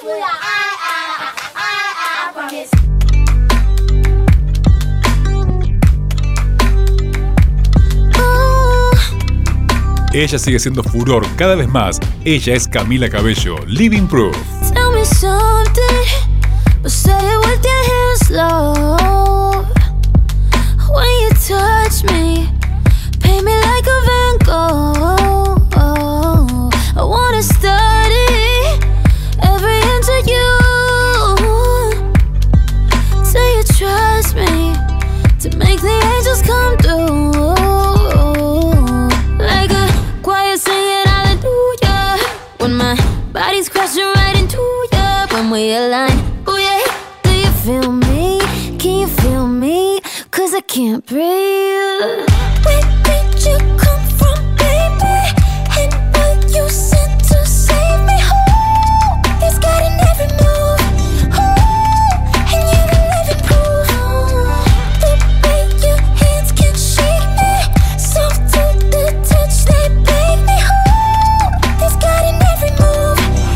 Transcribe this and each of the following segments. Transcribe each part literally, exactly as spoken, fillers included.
Ella sigue siendo furor cada vez más. Ella es Camila Cabello, Living Proof. Tell me something, but say it with your hands slow. When you touch me, paint me like a Van Gogh. I wanna study every inch of you. Say you trust me to make the angels come through. Body's crashing right into you when we align. Oh yeah, do you feel me? Can you feel me? Cause I can't breathe. Where did you come from, baby? And what you sent to save me? Oh, it's got in every move. Oh, and you're the living proof. The way your hands can shake me, soft to the touch, they bake me. Oh, it's got in every move.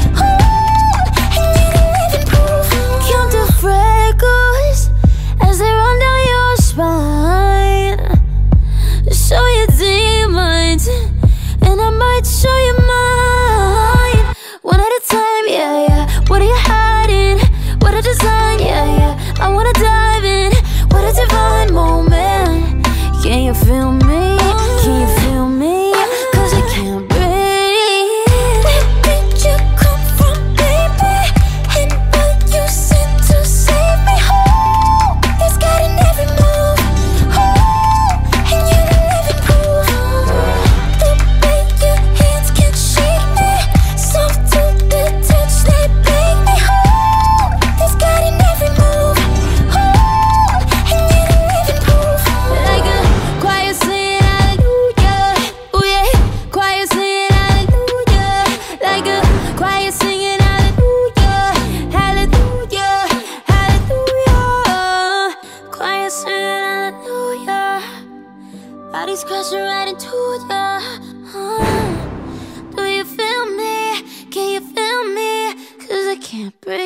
As they run down your spine, show your demons, and I might show you mine. One at a time, yeah, yeah. What are you hiding? What a design, yeah, yeah. I wanna dive in. What a divine moment. Can you feel me? Can you feel me? Cause I can't breathe. Where did you come from, baby? And what you sent to save me? Oh, it's got in every move. Oh, and you're the living proof. The way your hands can shake me, soft to the touch, they bake me. Oh, it's got in every move. Oh, and you're the living proof. Like a choir singing hallelujah. Oh yeah, choir singing hallelujah. Like a choir singing hallelujah, hallelujah, hallelujah. Choir singing hallelujah. Body's crashing right into ya. Uh, do you feel me? Can you feel me? Cause I can't breathe.